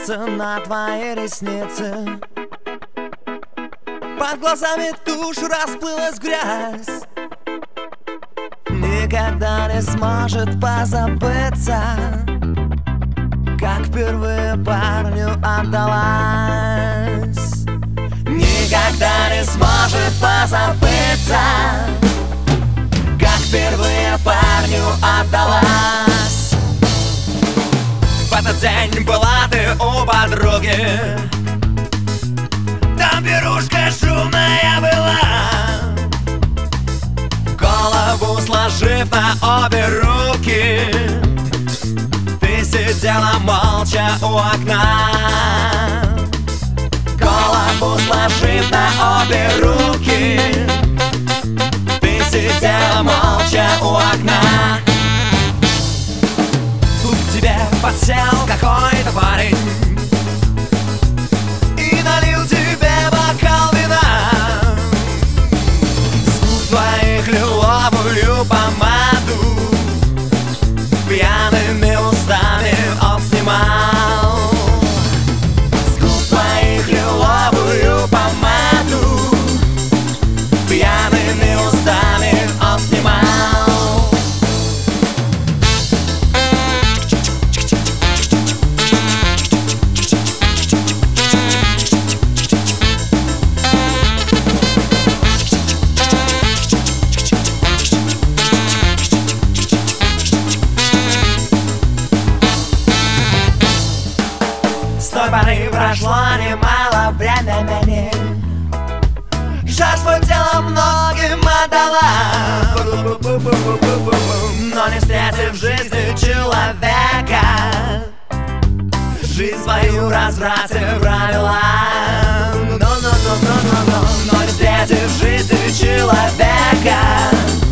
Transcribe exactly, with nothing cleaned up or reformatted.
любоваться на твои ресницы. Под глазами тушь расплылась грязь, никогда не сможет позабыться, как впервые парню отдалась. Никогда не сможет позабыться, как впервые парню отдалась. В этот день была ты у подруги, там пирушка шумная была. Голову сложив на обе руки, ты сидела молча у окна. Голову сложив на обе руки, ты сидела молча у окна. Тут к тебе подсел какой-то парень и налил тебе бокал вина. С губ твоих лиловую помаду пьяными устами он снимал. С губ твоих лиловую помаду пьяными устами он снимал. С той поры прошло немало времени, жертву тела многим отдала, но не встретив в жизни человека, жизнь свою разврате провела. Но, но, но, но, но, но, но не встретив в жизни человека,